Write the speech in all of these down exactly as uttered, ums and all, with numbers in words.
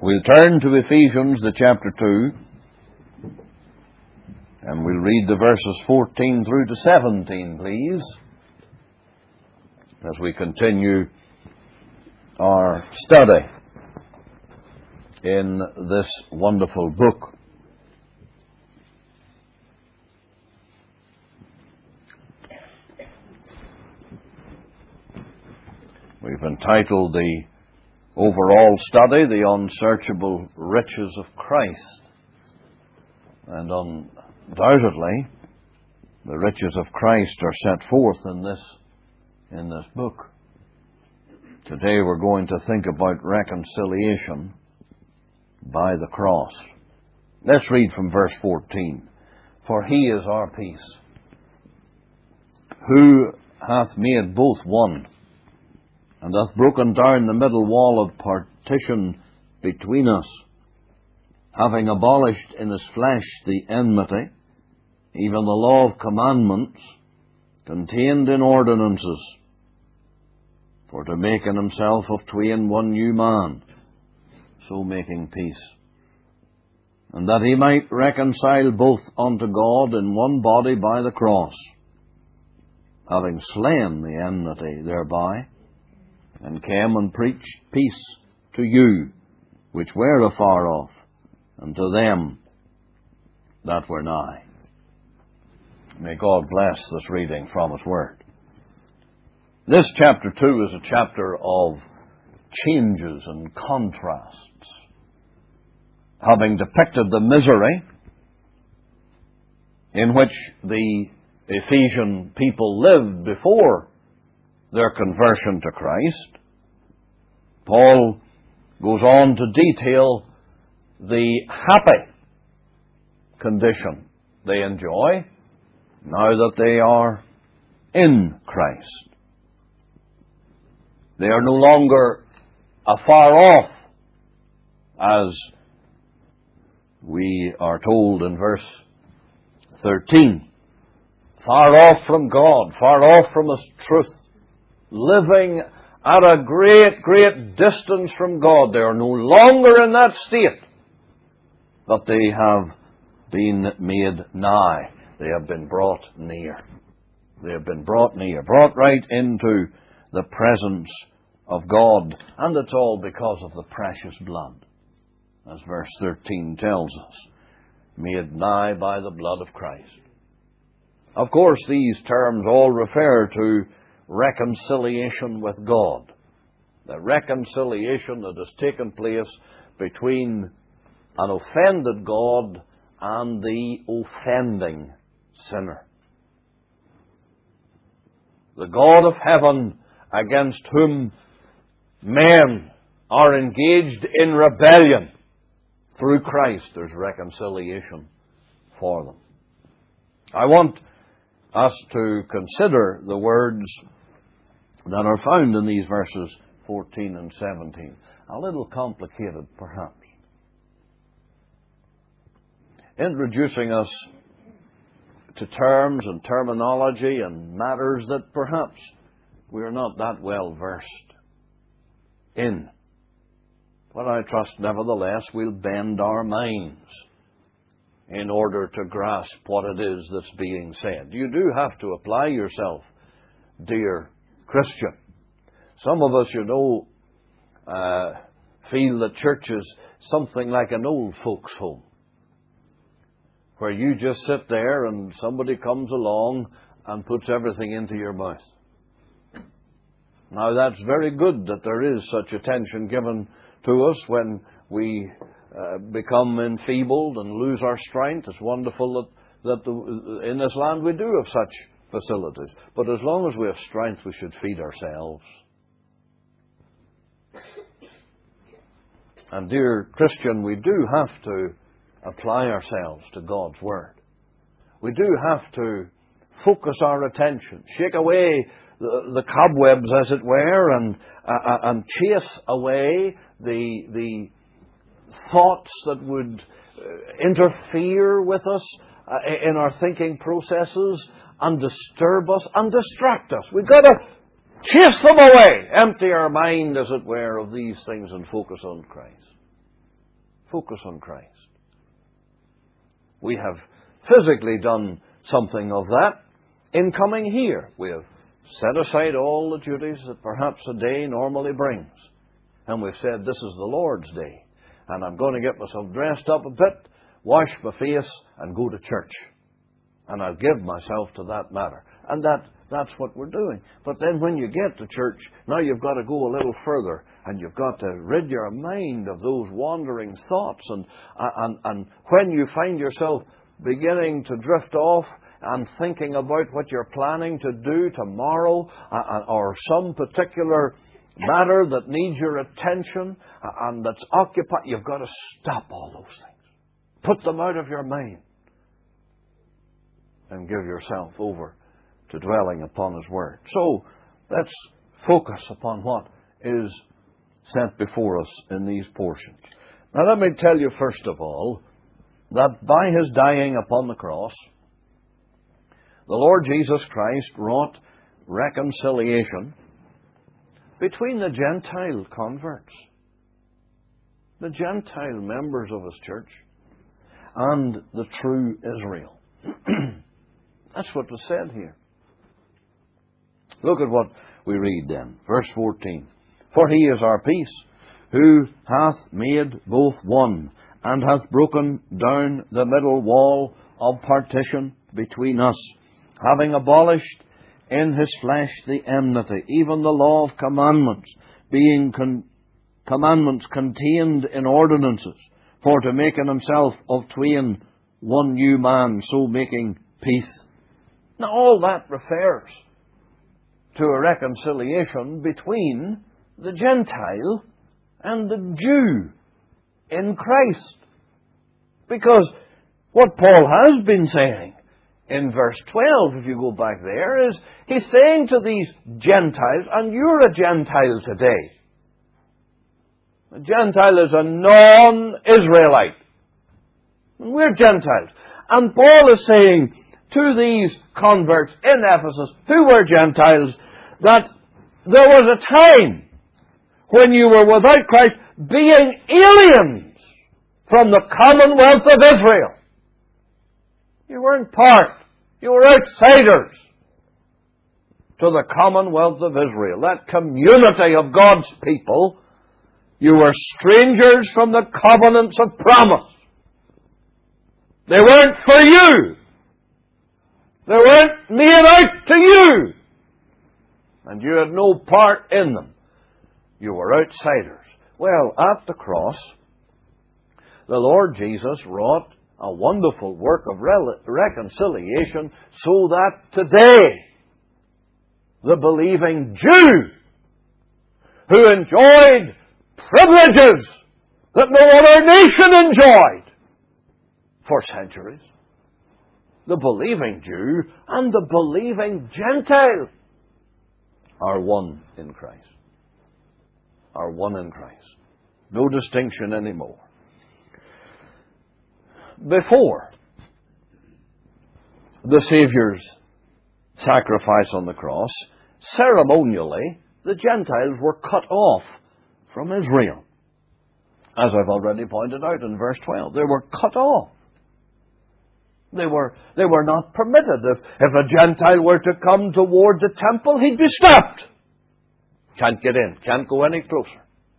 We'll turn to Ephesians, the chapter two, and we'll read the verses fourteen through to seventeen, please, as we continue our study in this wonderful book. We've entitled the overall study, The Unsearchable Riches of Christ. And undoubtedly, the riches of Christ are set forth in this, in this book. Today we're going to think about reconciliation by the cross. Let's read from verse fourteen. For he is our peace, who hath made both one, and hath broken down the middle wall of partition between us, having abolished in his flesh the enmity, even the law of commandments contained in ordinances, for to make in himself of twain one new man, so making peace, and that he might reconcile both unto God in one body by the cross, having slain the enmity thereby, and came and preached peace to you which were afar off, and to them that were nigh. May God bless this reading from His Word. This chapter two is a chapter of changes and contrasts, having depicted the misery in which the Ephesian people lived before their conversion to Christ. Paul goes on to detail the happy condition they enjoy now that they are in Christ. They are no longer afar off, as we are told in verse thirteen. Far off from God, far off from His truth, living at a great, great distance from God. They are no longer in that state, but they have been made nigh. They have been brought near. They have been brought near, brought right into the presence of God. And it's all because of the precious blood, as verse thirteen tells us. Made nigh by the blood of Christ. Of course, these terms all refer to reconciliation with God. The reconciliation that has taken place between an offended God and the offending sinner. The God of heaven against whom men are engaged in rebellion. Through Christ, there's reconciliation for them. I want us to consider the words that are found in these verses fourteen and seventeen. A little complicated, perhaps. Introducing us to terms and terminology and matters that perhaps we are not that well versed in. But I trust, nevertheless, we'll bend our minds in order to grasp what it is that's being said. You do have to apply yourself, dear Christian. Some of us, you know, uh, feel that church is something like an old folks' home, where you just sit there and somebody comes along and puts everything into your mouth. Now, that's very good that there is such attention given to us when we uh, become enfeebled and lose our strength. It's wonderful that, that the, in this land we do have such facilities. But as long as we have strength, we should feed ourselves. And dear Christian, we do have to apply ourselves to God's Word. We do have to focus our attention, shake away the, the cobwebs, as it were, and uh, and chase away the the thoughts that would interfere with us uh, in our thinking processes and disturb us and distract us. We've got to chase them away, empty our mind, as it were, of these things and focus on Christ. Focus on Christ. We have physically done something of that in coming here. We have set aside all the duties that perhaps a day normally brings. And we've said, this is the Lord's day. And I'm going to get myself dressed up a bit, wash my face, and go to church. And I'll give myself to that matter. And that that's what we're doing. But then when you get to church, now you've got to go a little further. And you've got to rid your mind of those wandering thoughts. And, and, and when you find yourself beginning to drift off and thinking about what you're planning to do tomorrow, uh, or some particular matter that needs your attention and that's occupied, you've got to stop all those things. Put them out of your mind and give yourself over to dwelling upon His Word. So, let's focus upon what is set before us in these portions. Now, let me tell you first of all that by His dying upon the cross, the Lord Jesus Christ wrought reconciliation between the Gentile converts, the Gentile members of His church, and the true Israel. That's what was said here. Look at what we read then. Verse fourteen. For He is our peace, who hath made both one, and hath broken down the middle wall of partition between us, having abolished in His flesh the enmity, even the law of commandments, being con- commandments contained in ordinances, for to make in Himself of twain one new man, so making peace. Now all that refers to a reconciliation between the Gentile and the Jew in Christ. Because what Paul has been saying in verse twelve, if you go back there, is he's saying to these Gentiles, and you're a Gentile today. A Gentile is a non-Israelite. And we're Gentiles. And Paul is saying to these converts in Ephesus, who were Gentiles, that there was a time when you were without Christ, being aliens from the commonwealth of Israel. You weren't part. You were outsiders to the commonwealth of Israel, that community of God's people. You were strangers from the covenants of promise. They weren't for you. They weren't made out to you. And you had no part in them. You were outsiders. Well, at the cross, the Lord Jesus wrought a wonderful work of re- reconciliation so that today the believing Jew, who enjoyed privileges that no other nation enjoyed for centuries, the believing Jew and the believing Gentile are one in Christ. Are one in Christ. No distinction anymore. Before the Saviour's sacrifice on the cross, ceremonially, the Gentiles were cut off from Israel. As I've already pointed out in verse twelve, they were cut off. They were, they were not permitted. If, if a Gentile were to come toward the temple, he'd be stopped. Can't get in, can't go any closer.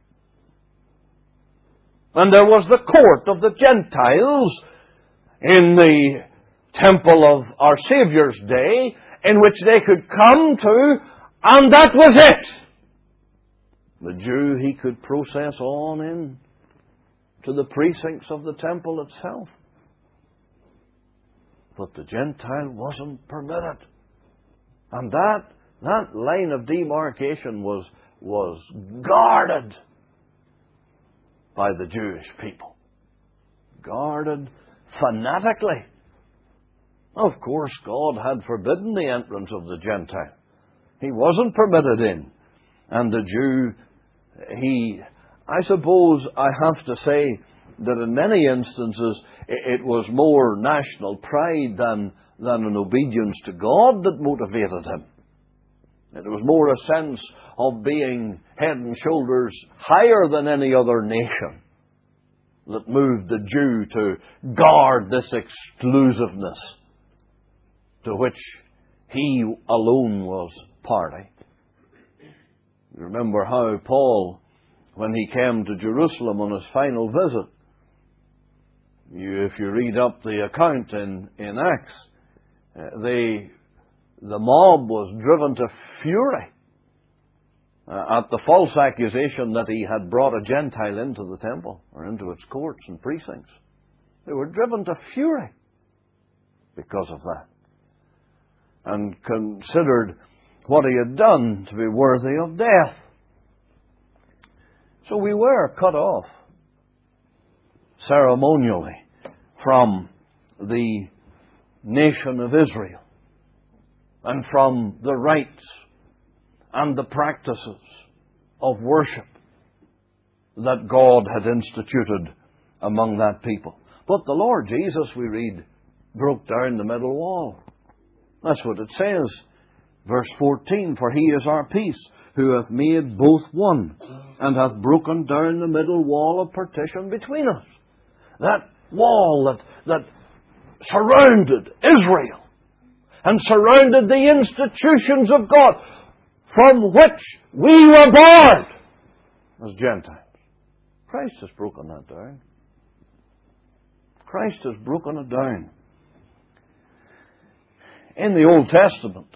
And there was the court of the Gentiles in the temple of our Saviour's day, in which they could come to, and that was it. The Jew, he could process on in to the precincts of the temple itself. But the Gentile wasn't permitted. And that, that line of demarcation was, was guarded by the Jewish people. Guarded fanatically. Of course, God had forbidden the entrance of the Gentile. He wasn't permitted in. And the Jew, he, I suppose I have to say that in many instances it was more national pride than, than an obedience to God that motivated him. It was more a sense of being head and shoulders higher than any other nation that moved the Jew to guard this exclusiveness to which he alone was party. You remember how Paul, when he came to Jerusalem on his final visit, you, if you read up the account in, in Acts, uh, they, the mob was driven to fury uh, at the false accusation that he had brought a Gentile into the temple or into its courts and precincts. They were driven to fury because of that, and considered what he had done to be worthy of death. So we were cut off ceremonially from the nation of Israel and from the rites and the practices of worship that God had instituted among that people. But the Lord Jesus, we read, broke down the middle wall. That's what it says. Verse fourteen, for he is our peace, who hath made both one, and hath broken down the middle wall of partition between us. That wall that, that surrounded Israel and surrounded the institutions of God, from which we were born as Gentiles. Christ has broken that down. Christ has broken it down. In the Old Testament,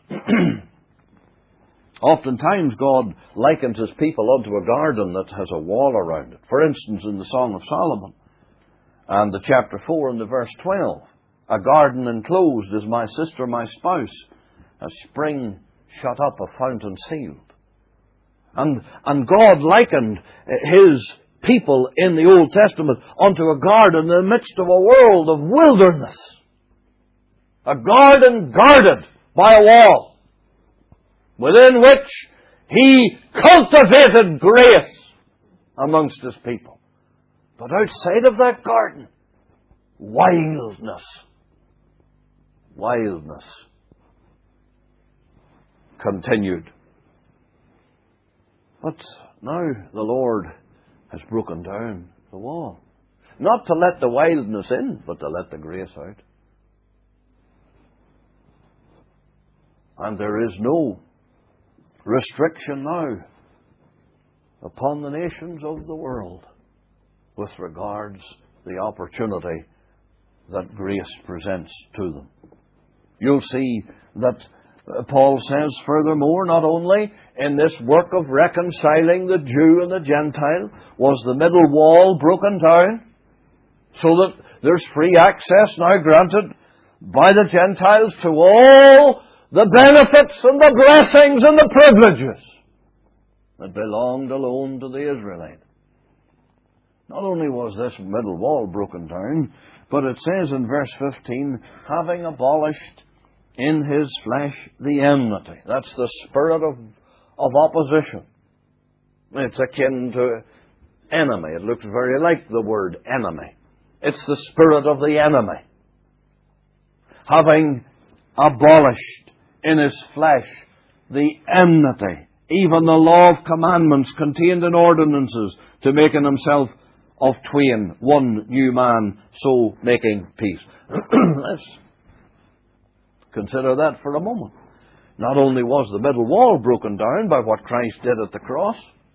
oftentimes God likens His people unto a garden that has a wall around it. For instance, in the Song of Solomon, and the chapter four and the verse twelve, a garden enclosed is my sister, my spouse, a spring shut up, a fountain sealed. And, and God likened His people in the Old Testament unto a garden in the midst of a world of wilderness. A garden guarded by a wall, within which He cultivated grace amongst His people. But outside of that garden, wildness. Wildness continued. But now the Lord has broken down the wall. Not to let the wildness in, but to let the grace out. And there is no restriction now upon the nations of the world with regards to the opportunity that grace presents to them. You'll see that Paul says furthermore, not only in this work of reconciling the Jew and the Gentile was the middle wall broken down, so that there's free access now granted by the Gentiles to all the benefits and the blessings and the privileges that belonged alone to the Israelite. Not only was this middle wall broken down, but it says in verse fifteen, having abolished in His flesh the enmity. That's the spirit of, of opposition. It's akin to enemy. It looks very like the word enemy. It's the spirit of the enemy. Having abolished in His flesh the enmity, even the law of commandments contained in ordinances, to make in Himself of twain one new man, so making peace. Let's consider that for a moment. Not only was the middle wall broken down by what Christ did at the cross,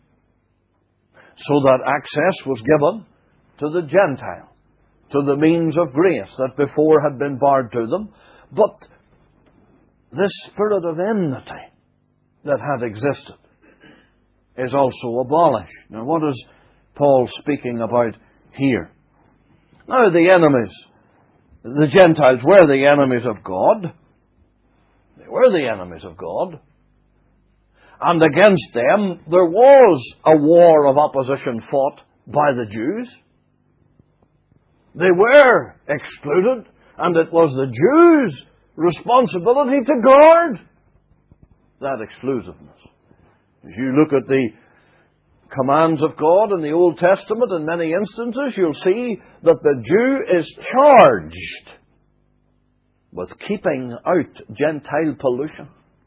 so that access was given to the Gentile, to the means of grace that before had been barred to them, but this spirit of enmity that had existed is also abolished. Now, what is Paul speaking about here? Now, the enemies, the Gentiles were the enemies of God. They were the enemies of God. And against them, there was a war of opposition fought by the Jews. They were excluded, and it was the Jews' responsibility to guard that exclusiveness. As you look at the commands of God in the Old Testament, in many instances, you'll see that the Jew is charged with keeping out Gentile pollution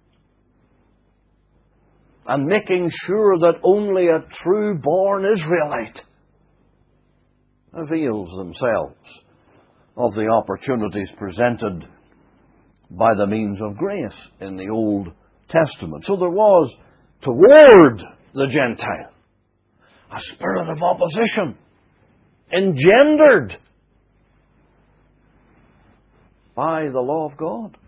and making sure that only a true born Israelite avails themselves of the opportunities presented by the means of grace in the Old Testament. So there was, toward the Gentile, a spirit of opposition engendered by the law of God.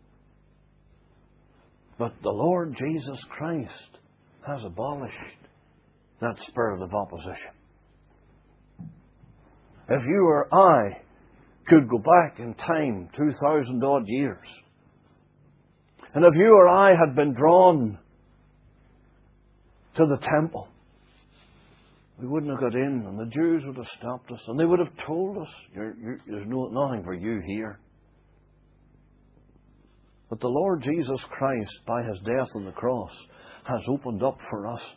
But the Lord Jesus Christ has abolished that spirit of opposition. If you or I could go back in time two thousand odd years, and if you or I had been drawn to the temple, we wouldn't have got in, and the Jews would have stopped us, and they would have told us, you're, you're, there's no, nothing for you here. But the Lord Jesus Christ, by His death on the cross, has opened up for us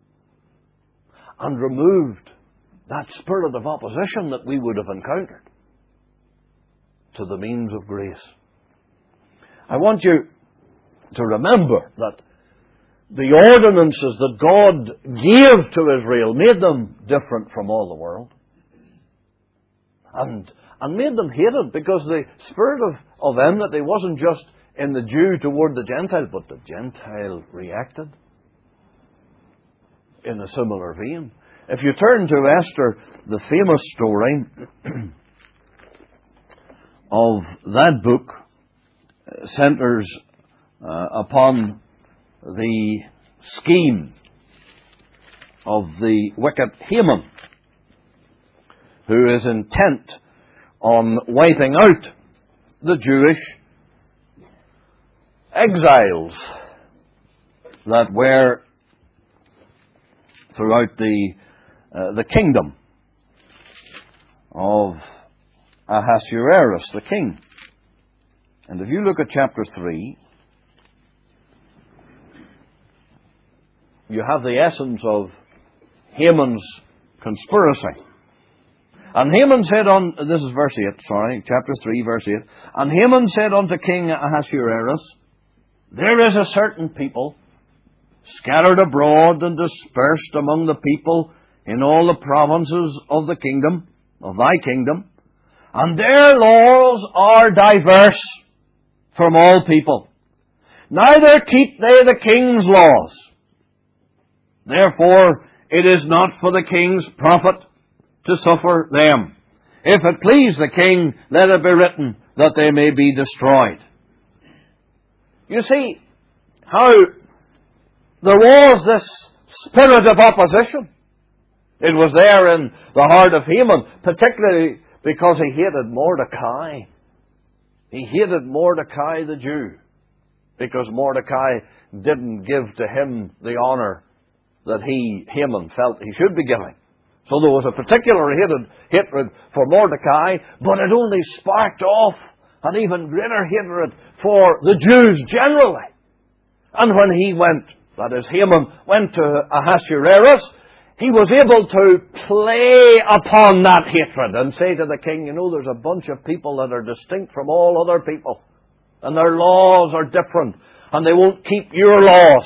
and removed that spirit of opposition that we would have encountered to the means of grace. I want you to remember that the ordinances that God gave to Israel made them different from all the world. And, and made them hated, because the spirit of, of enmity wasn't just in the Jew toward the Gentile, but the Gentile reacted in a similar vein. If you turn to Esther, the famous story of that book centers uh, upon the scheme of the wicked Haman, who is intent on wiping out the Jewish exiles that were throughout the uh, the kingdom of Ahasuerus, the king. And if you look at chapter three, you have the essence of Haman's conspiracy. And Haman said on, this is verse eight, sorry, chapter three, verse eight. And Haman said unto King Ahasuerus, there is a certain people scattered abroad and dispersed among the people in all the provinces of the kingdom, of thy kingdom, and their laws are diverse from all people. Neither keep they the king's laws. Therefore it is not for the king's profit to suffer them. If it please the king, let it be written that they may be destroyed. You see how there was this spirit of opposition. It was there in the heart of Haman, particularly because he hated Mordecai. He hated Mordecai the Jew, because Mordecai didn't give to him the honor that he, Haman, felt he should be giving. So there was a particular hated, hatred for Mordecai, but it only sparked off an even greater hatred for the Jews generally. And when he went, that is, Haman went to Ahasuerus, he was able to play upon that hatred and say to the king, you know, there's a bunch of people that are distinct from all other people, and their laws are different, and they won't keep your laws.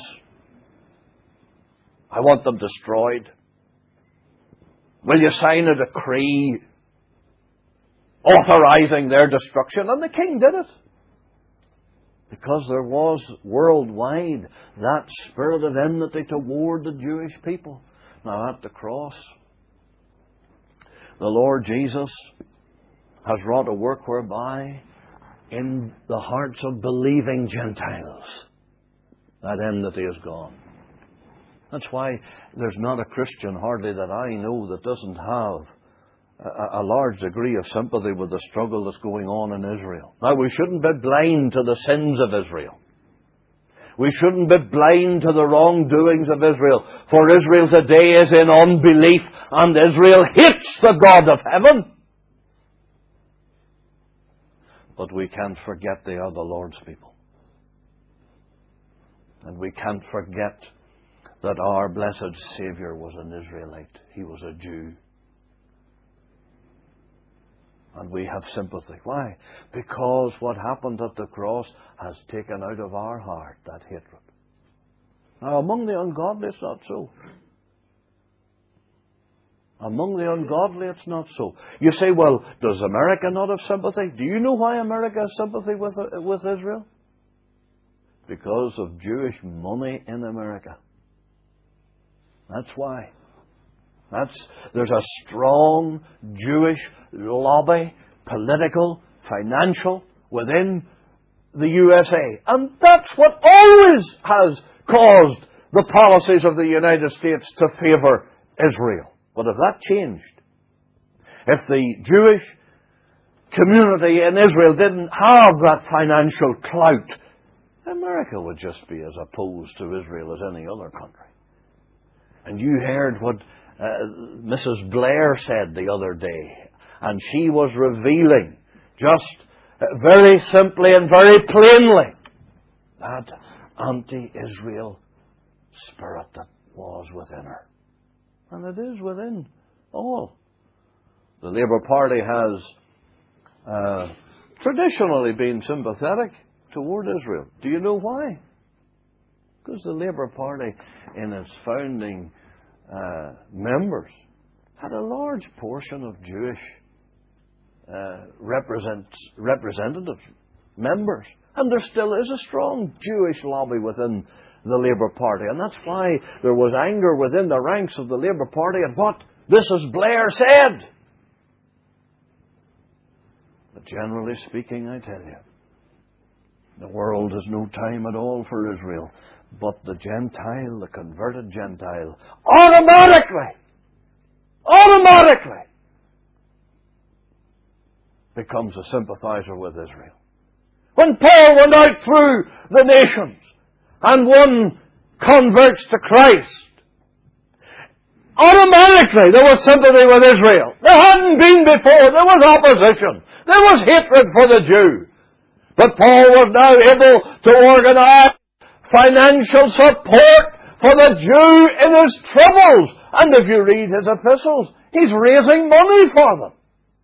I want them destroyed. Will you sign a decree authorizing their destruction? And the king did it. Because there was worldwide that spirit of enmity toward the Jewish people. Now at the cross, the Lord Jesus has wrought a work whereby in the hearts of believing Gentiles that enmity is gone. That's why there's not a Christian hardly that I know that doesn't have a, a large degree of sympathy with the struggle that's going on in Israel. Now, we shouldn't be blind to the sins of Israel. We shouldn't be blind to the wrongdoings of Israel. For Israel today is in unbelief, and Israel hates the God of heaven. But we can't forget they are the Lord's people. And we can't forget that our blessed Saviour was an Israelite. He was a Jew. And we have sympathy. Why? Because what happened at the cross has taken out of our heart that hatred. Now, among the ungodly, it's not so. Among the ungodly, it's not so. You say, well, does America not have sympathy? Do you know why America has sympathy with, with Israel? Because of Jewish money in America. That's why. That's, there's a strong Jewish lobby, political, financial, within the U S A. And that's what always has caused the policies of the United States to favour Israel. But if that changed, if the Jewish community in Israel didn't have that financial clout, America would just be as opposed to Israel as any other country. And you heard what uh, Missus Blair said the other day, and she was revealing just very simply and very plainly that anti-Israel spirit that was within her. And it is within all. The Labour Party has uh, traditionally been sympathetic toward Israel. Do you know why? Because the Labour Party, in its founding uh, members, had a large portion of Jewish uh, represent, representatives, members. And there still is a strong Jewish lobby within the Labour Party. And that's why there was anger within the ranks of the Labour Party at what Missus Blair said. But generally speaking, I tell you, the world has no time at all for Israel. But the Gentile, the converted Gentile, automatically, automatically becomes a sympathizer with Israel. When Paul went out through the nations and won converts to Christ, automatically there was sympathy with Israel. There hadn't been before. There was opposition. There was hatred for the Jew. But Paul was now able to organize financial support for the Jew in his troubles. And if you read his epistles, he's raising money for them.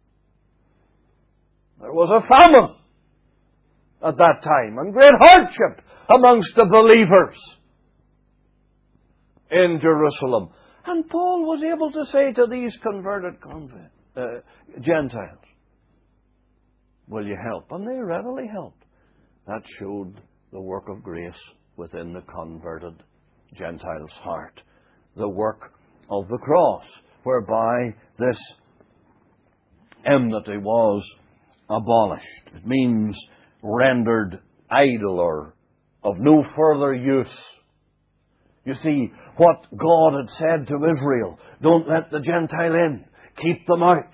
There was a famine at that time and great hardship amongst the believers in Jerusalem. And Paul was able to say to these converted convert, uh, Gentiles, will you help? And they readily helped. That showed the work of grace within the converted Gentile's heart. The work of the cross, whereby this enmity was abolished. It means rendered idle or of no further use. You see, what God had said to Israel, don't let the Gentile in, keep them out.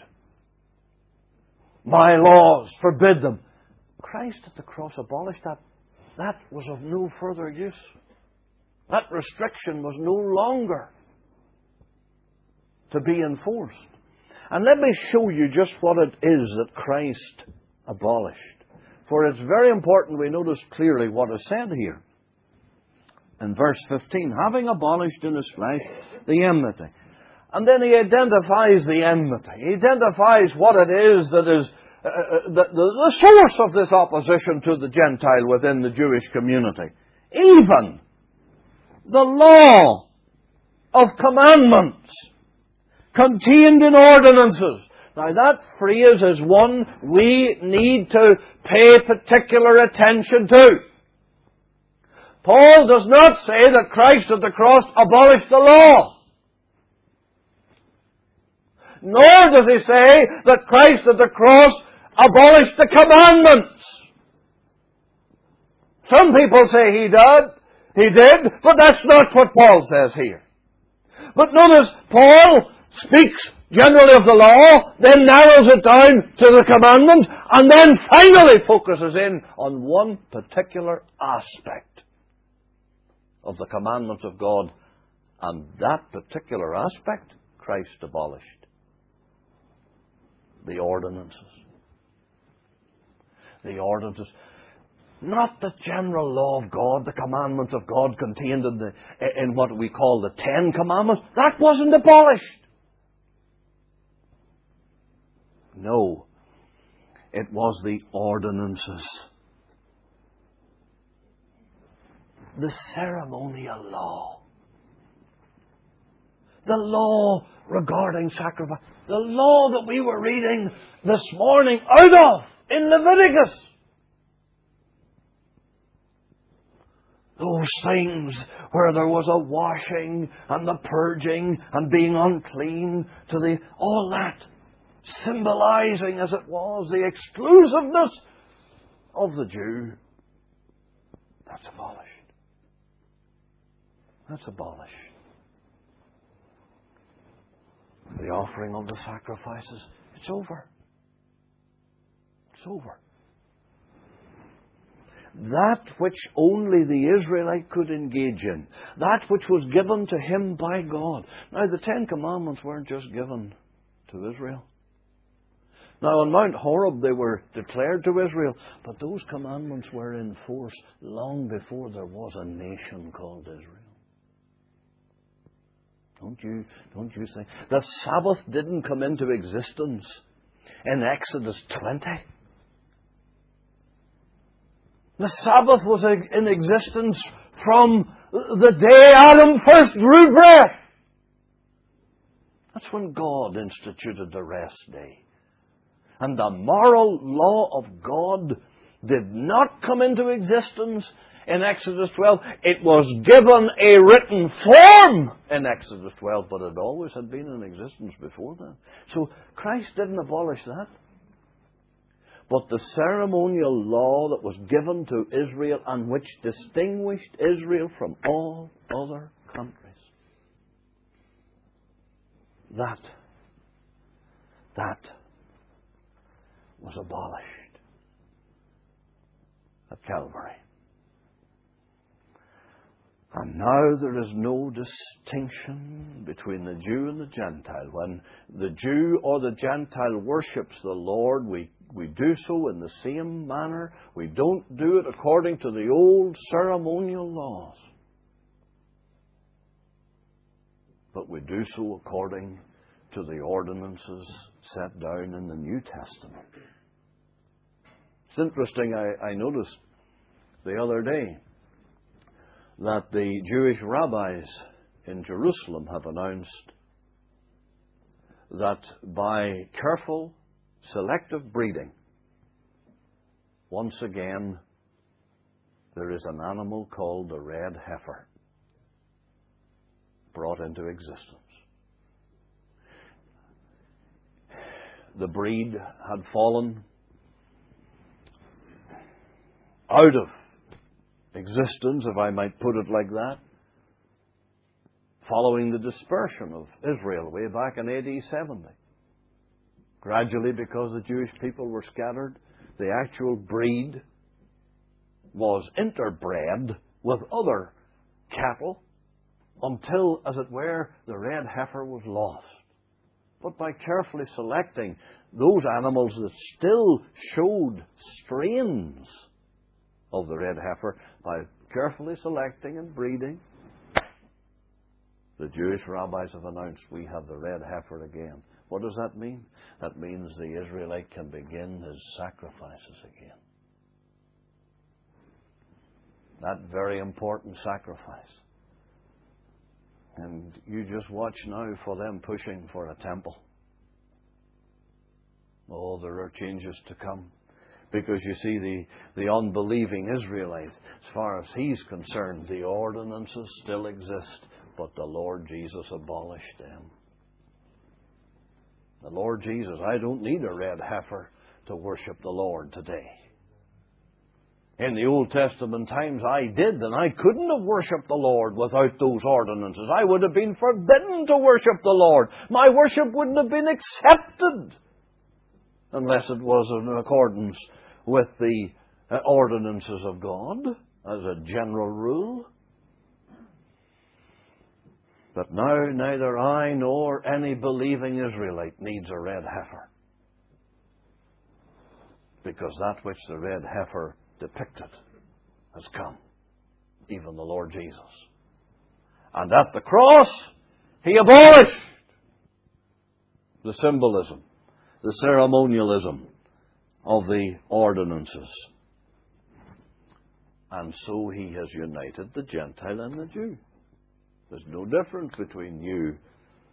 My laws forbid them. Christ at the cross abolished that. That was of no further use. That restriction was no longer to be enforced. And let me show you just what it is that Christ abolished. For it's very important we notice clearly what is said here. In verse fifteen, having abolished in his flesh the enmity. And then he identifies the enmity. He identifies what it is that is uh, the, the, the source of this opposition to the Gentile within the Jewish community. Even the law of commandments contained in ordinances. Now that phrase is one we need to pay particular attention to. Paul does not say that Christ at the cross abolished the law. Nor does he say that Christ at the cross abolished the commandments. Some people say he did, he did, but that's not what Paul says here. But notice, Paul speaks generally of the law, then narrows it down to the commandment, and then finally focuses in on one particular aspect of the commandments of God. And that particular aspect, Christ abolished. The ordinances. The ordinances. Not the general law of God, the commandments of God contained in, the, in what we call the Ten Commandments. That wasn't abolished. No. It was the ordinances. The ceremonial law. The law regarding sacrifice. The law that we were reading this morning out of in Leviticus. Those things where there was a washing and the purging and being unclean to the, all that, symbolizing as it was the exclusiveness of the Jew. That's abolished. That's abolished. The offering of the sacrifices, it's over. It's over. That which only the Israelite could engage in, that which was given to him by God. Now, the Ten Commandments weren't just given to Israel. Now, on Mount Horeb they were declared to Israel, but those commandments were in force long before there was a nation called Israel. Don't you, don't you think? The Sabbath didn't come into existence in Exodus twenty. The Sabbath was in existence from the day Adam first drew breath. That's when God instituted the rest day. And the moral law of God did not come into existence in Exodus twelve. It was given a written form in Exodus twelve, but it always had been in existence before that. So Christ didn't abolish that. But the ceremonial law that was given to Israel and which distinguished Israel from all other countries, that, that was abolished at Calvary. And now there is no distinction between the Jew and the Gentile. When the Jew or the Gentile worships the Lord, we, we do so in the same manner. We don't do it according to the old ceremonial laws, but we do so according to the ordinances set down in the New Testament. It's interesting, I, I noticed the other day that the Jewish rabbis in Jerusalem have announced that by careful, selective breeding, once again, there is an animal called the red heifer brought into existence. The breed had fallen out of existence, if I might put it like that, following the dispersion of Israel way back in A D seventy. Gradually, because the Jewish people were scattered, the actual breed was interbred with other cattle until, as it were, the red heifer was lost. But by carefully selecting those animals that still showed strains of the red heifer, by carefully selecting and breeding, the Jewish rabbis have announced we have the red heifer again. What does that mean? That means the Israelite can begin his sacrifices again. That very important sacrifice. And you just watch now for them pushing for a temple. Oh, there are changes to come. Because you see, the, the unbelieving Israelite, as far as he's concerned, the ordinances still exist, but the Lord Jesus abolished them. The Lord Jesus, I don't need a red heifer to worship the Lord today. In the Old Testament times I did, and I couldn't have worshipped the Lord without those ordinances. I would have been forbidden to worship the Lord. My worship wouldn't have been accepted unless it was in accordance with the uh, ordinances of God, as a general rule. But now neither I nor any believing Israelite needs a red heifer, because that which the red heifer depicted has come, even the Lord Jesus. And at the cross, He abolished the symbolism, the ceremonialism of the ordinances. And so He has united the Gentile and the Jew. There's no difference between you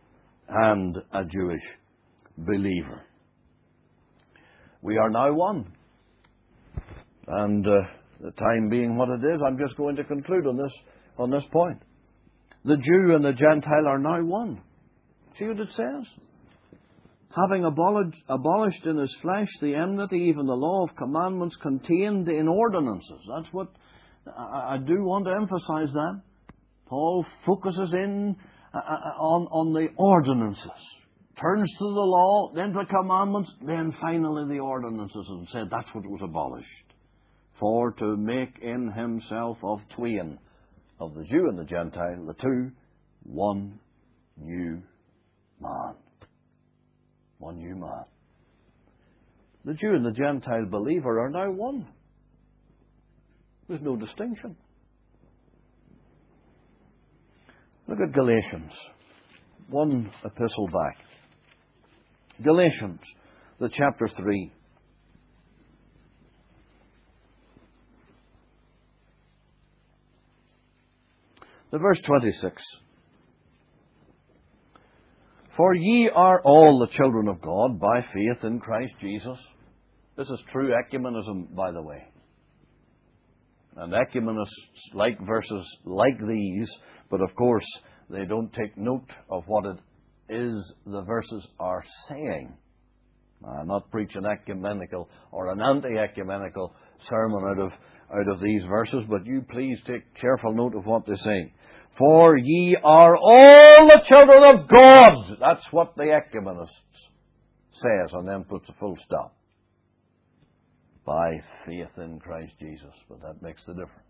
and a Jewish believer. We are now one. And uh, the time being what it is, I'm just going to conclude on this, on this point. The Jew and the Gentile are now one. See what it says? Having abolished, abolished in his flesh the enmity, even the law of commandments contained in ordinances. That's what I, I do want to emphasize that. Paul focuses in uh, on, on the ordinances. Turns to the law, then to the commandments, then finally the ordinances, and said that's what was abolished. For to make in himself of twain, of the Jew and the Gentile, the two, one new man. One new man. The Jew and the Gentile believer are now one. There's no distinction. Look at Galatians. One epistle back. Galatians, the chapter three. The verse twenty-six. For ye are all the children of God by faith in Christ Jesus. This is true ecumenism, by the way. And ecumenists like verses like these, but of course they don't take note of what it is the verses are saying. I'm not preaching ecumenical or an anti-ecumenical sermon out of, out of these verses, but you please take careful note of what they say. For ye are all the children of God. That's what the ecumenist says, and then puts a full stop. By faith in Christ Jesus. But that makes the difference.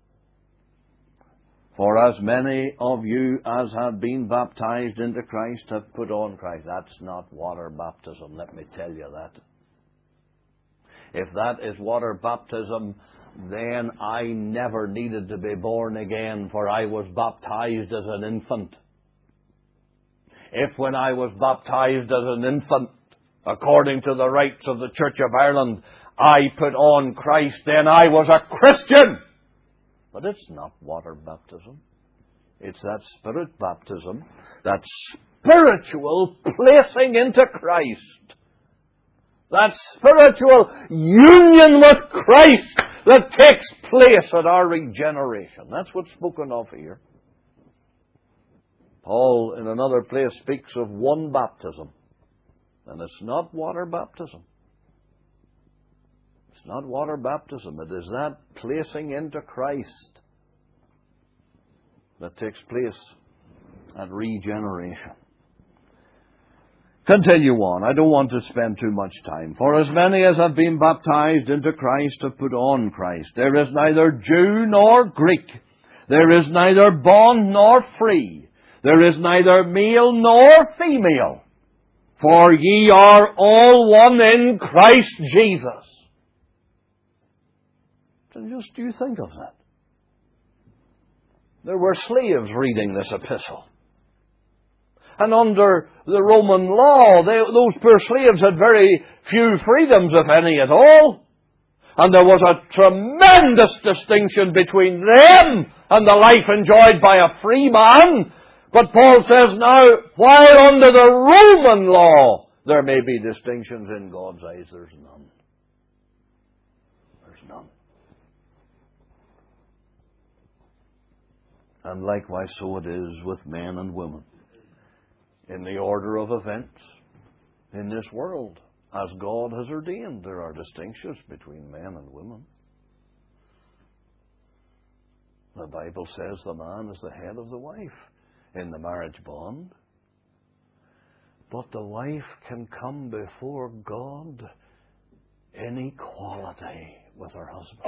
For as many of you as have been baptized into Christ have put on Christ. That's not water baptism, let me tell you that. If that is water baptism, then I never needed to be born again, for I was baptized as an infant. If when I was baptized as an infant, according to the rites of the Church of Ireland, I put on Christ, then I was a Christian. But it's not water baptism. It's that Spirit baptism, that spiritual placing into Christ. That spiritual union with Christ that takes place at our regeneration. That's what's spoken of here. Paul, in another place, speaks of one baptism. And it's not water baptism. It's not water baptism. It is that placing into Christ that takes place at regeneration. Continue on. I don't want to spend too much time. For as many as have been baptized into Christ have put on Christ. There is neither Jew nor Greek. There is neither bond nor free. There is neither male nor female. For ye are all one in Christ Jesus. So just do you think of that? There were slaves reading this epistle. And under the Roman law, they, those poor slaves had very few freedoms, if any at all. And there was a tremendous distinction between them and the life enjoyed by a free man. But Paul says now, while under the Roman law there may be distinctions, in God's eyes there's none. There's none. And likewise so it is with men and women. In the order of events in this world, as God has ordained, there are distinctions between men and women. The Bible says the man is the head of the wife in the marriage bond. But the wife can come before God in equality with her husband.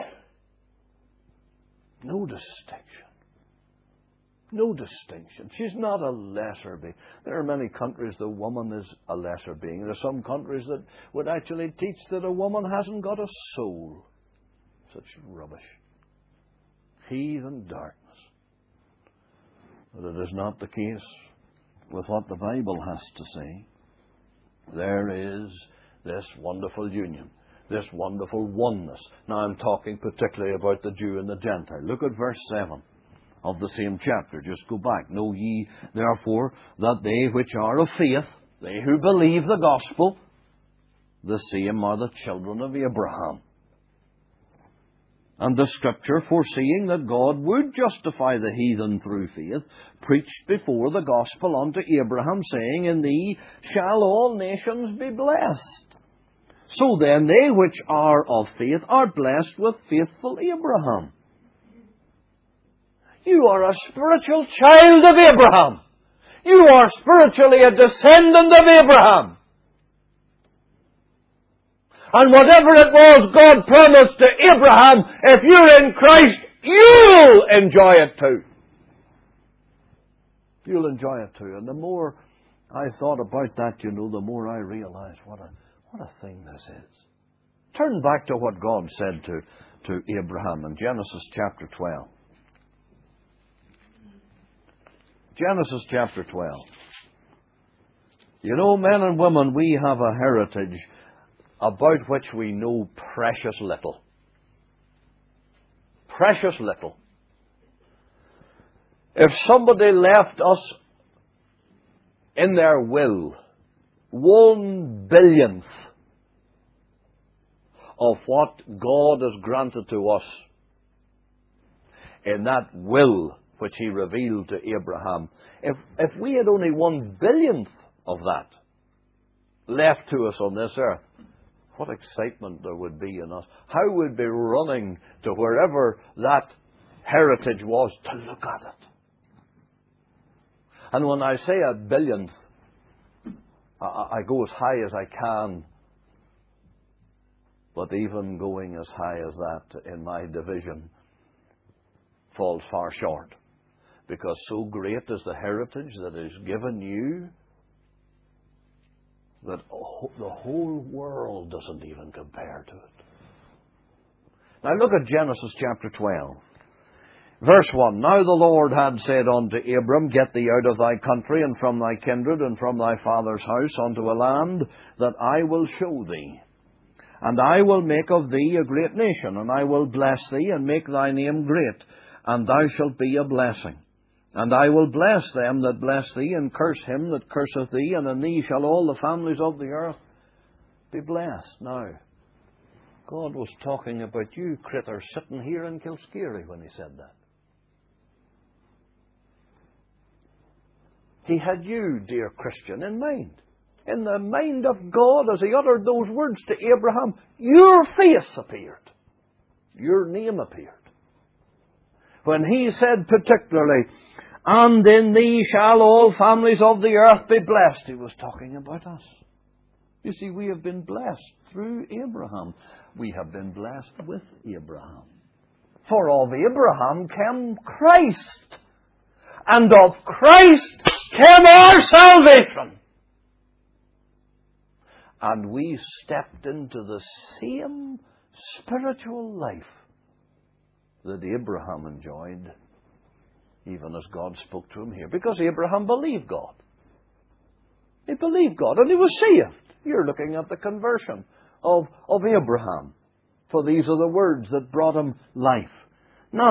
No distinction. No distinction. She's not a lesser being. There are many countries the woman is a lesser being. There are some countries that would actually teach that a woman hasn't got a soul. Such rubbish. Heathen darkness. But it is not the case with what the Bible has to say. There is this wonderful union, this wonderful oneness. Now I'm talking particularly about the Jew and the Gentile. Look at verse seven of the same chapter. Just go back. Know ye therefore that they which are of faith, they who believe the gospel, the same are the children of Abraham. And the Scripture, foreseeing that God would justify the heathen through faith, preached before the gospel unto Abraham, saying, In thee shall all nations be blessed. So then, they which are of faith are blessed with faithful Abraham. You are a spiritual child of Abraham. You are spiritually a descendant of Abraham. And whatever it was God promised to Abraham, if you're in Christ, you'll enjoy it too. You'll enjoy it too. And the more I thought about that, you know, the more I realized what a, what a thing this is. Turn back to what God said to, to Abraham in Genesis chapter twelve. Genesis chapter twelve. You know, men and women, we have a heritage about which we know precious little. Precious little. If somebody left us in their will one billionth of what God has granted to us in that will which He revealed to Abraham, if, if we had only one billionth of that left to us on this earth, what excitement there would be in us. How we'd be running to wherever that heritage was to look at it. And when I say a billionth, I, I go as high as I can. But even going as high as that in my division falls far short. Because so great is the heritage that is given you that the whole world doesn't even compare to it. Now look at Genesis chapter twelve. Verse one. Now the Lord had said unto Abram, Get thee out of thy country, and from thy kindred, and from thy father's house, unto a land that I will show thee. And I will make of thee a great nation, and I will bless thee, and make thy name great, and thou shalt be a blessing. And I will bless them that bless thee, and curse him that curseth thee, and in thee shall all the families of the earth be blessed. Now, God was talking about you critters sitting here in Kilskeery when He said that. He had you, dear Christian, in mind. In the mind of God, as He uttered those words to Abraham, your face appeared. Your name appeared. When He said particularly, And in thee shall all families of the earth be blessed, He was talking about us. You see, we have been blessed through Abraham. We have been blessed with Abraham. For of Abraham came Christ. And of Christ came our salvation. And we stepped into the same spiritual life that Abraham enjoyed, even as God spoke to him here. Because Abraham believed God. He believed God and he was saved. You're looking at the conversion of, of Abraham. For these are the words that brought him life. Now,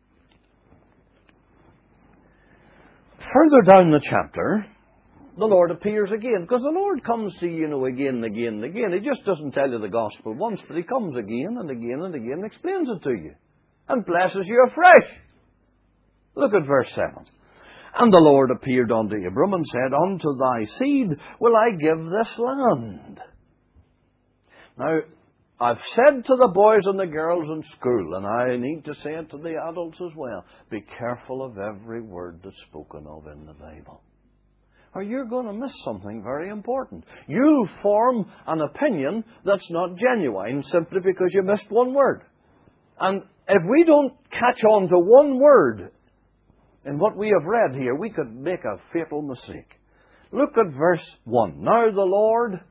further down the chapter, the Lord appears again. Because the Lord comes to you, you know, again and again and again. He just doesn't tell you the gospel once, but He comes again and again and again and explains it to you. And blesses you afresh. Look at verse seven. And the Lord appeared unto Abram and said, Unto thy seed will I give this land. Now, I've said to the boys and the girls in school, and I need to say it to the adults as well, be careful of every word that's spoken of in the Bible. Or you're going to miss something very important. You'll form an opinion that's not genuine simply because you missed one word. And if we don't catch on to one word in what we have read here, we could make a fatal mistake. Look at verse one. Now the Lord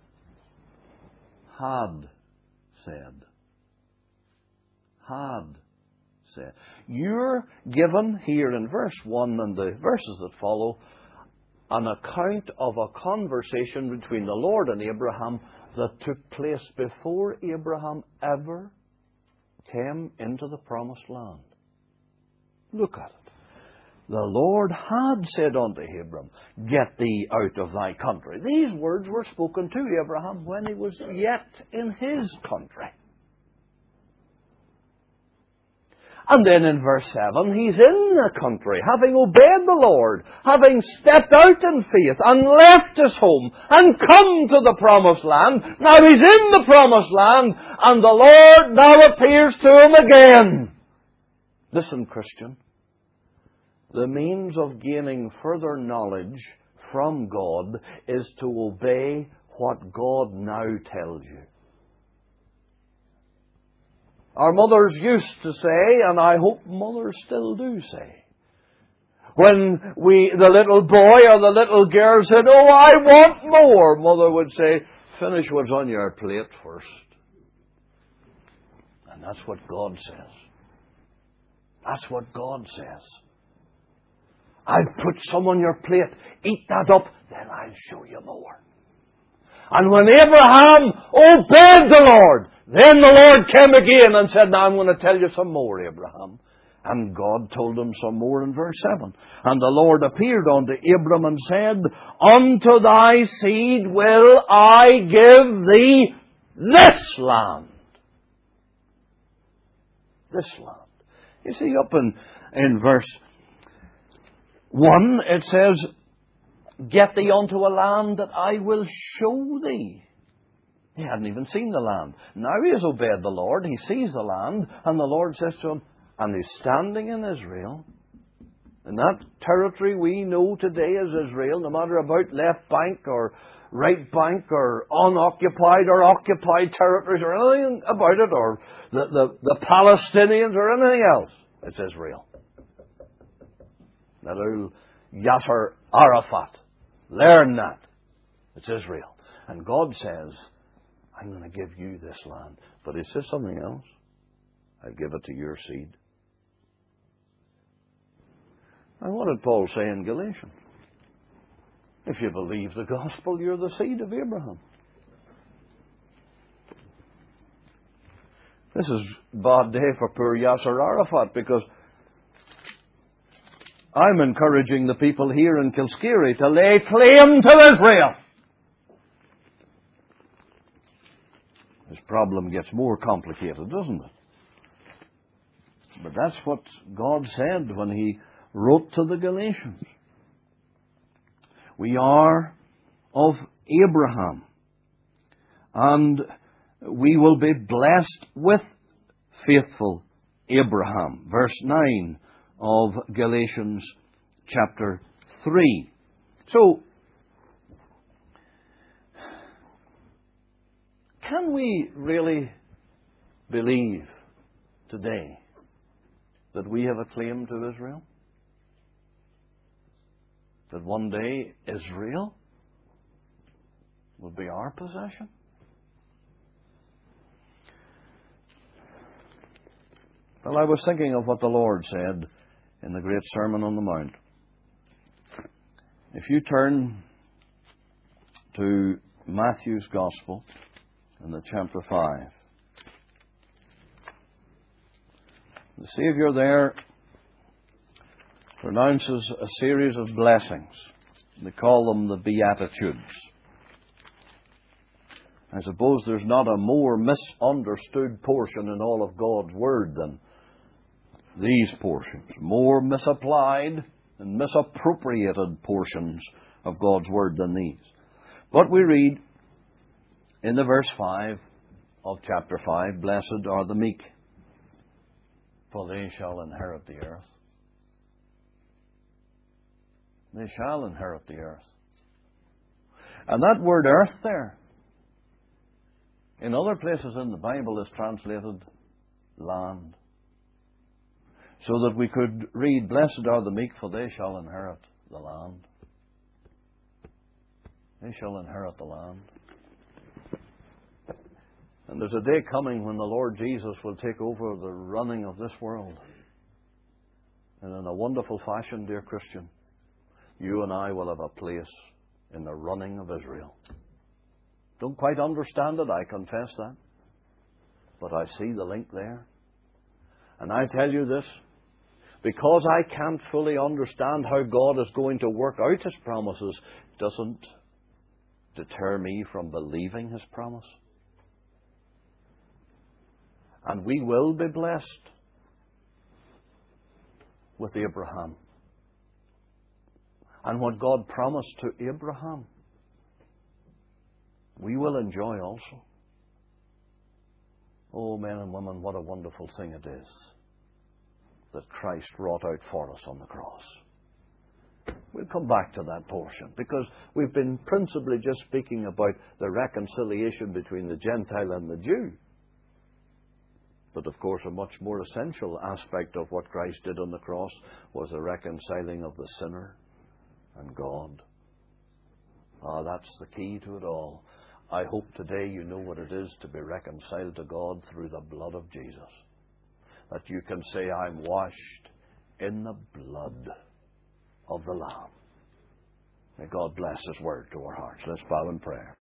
had said. Had said. You're given here in verse one and the verses that follow an account of a conversation between the Lord and Abraham that took place before Abraham ever came into the promised land. Look at it. the Lord had said unto Abram, get thee out of thy country. These words were spoken to Abraham when he was yet in his country. And then in verse seven, he's in the country, having obeyed the Lord, having stepped out in faith and left his home and come to the promised land. Now he's in the promised land, and the Lord now appears to him again. Listen, Christian, the means of gaining further knowledge from God is to obey what God now tells you. Our mothers used to say, and I hope mothers still do say, when we, the little boy or the little girl said, oh, I want more, mother would say, finish what's on your plate first. And that's what God says. That's what God says. I've put some on your plate. Eat that up, then I'll show you more. And when Abraham obeyed the Lord, then the Lord came again and said, now I'm going to tell you some more, Abraham. And God told him some more in verse seven. And the Lord appeared unto Abram and said, unto thy seed will I give thee this land. This land. You see, up in, in verse one, it says, get thee unto a land that I will show thee. He hadn't even seen the land. Now he has obeyed the Lord. He sees the land. And the Lord says to him, and he's standing in Israel. And that territory we know today as Israel, no matter about left bank or right bank or unoccupied or occupied territories or anything about it, or the, the, the Palestinians or anything else, it's Israel. That old Yasser Arafat. Learn that. It's Israel. And God says, I'm going to give you this land. But he says something else. I'll give it to your seed. And what did Paul say in Galatians? If you believe the gospel, you're the seed of Abraham. This is a bad day for poor Yasser Arafat, because I'm encouraging the people here in Kilskeery to lay claim to Israel. This problem gets more complicated, doesn't it? But that's what God said when He wrote to the Galatians. We are of Abraham, and we will be blessed with faithful Abraham. Verse nine of Galatians chapter three. So, can we really believe today that we have a claim to Israel? That one day Israel will be our possession? Well, I was thinking of what the Lord said in the great Sermon on the Mount. If you turn to Matthew's Gospel in the chapter five, the Saviour there pronounces a series of blessings. They call them the Beatitudes. I suppose there's not a more misunderstood portion in all of God's Word than these portions. More misapplied and misappropriated portions of God's Word than these. But we read in the verse five of chapter five, blessed are the meek, for they shall inherit the earth. They shall inherit the earth. And that word earth there, in other places in the Bible, is translated land. So that we could read, blessed are the meek, for they shall inherit the land. They shall inherit the land. And there's a day coming when the Lord Jesus will take over the running of this world. And in a wonderful fashion, dear Christian, you and I will have a place in the running of Israel. Don't quite understand it, I confess that. But I see the link there. And I tell you this, because I can't fully understand how God is going to work out His promises, doesn't deter me from believing His promise. And we will be blessed with Abraham. And what God promised to Abraham, we will enjoy also. Oh, men and women, what a wonderful thing it is that Christ wrought out for us on the cross. We'll come back to that portion, because we've been principally just speaking about the reconciliation between the Gentile and the Jew. But of course, a much more essential aspect of what Christ did on the cross was the reconciling of the sinner and God. Ah, that's the key to it all. I hope today you know what it is to be reconciled to God through the blood of Jesus. That you can say, I'm washed in the blood of the Lamb. May God bless His word to our hearts. Let's bow in prayer.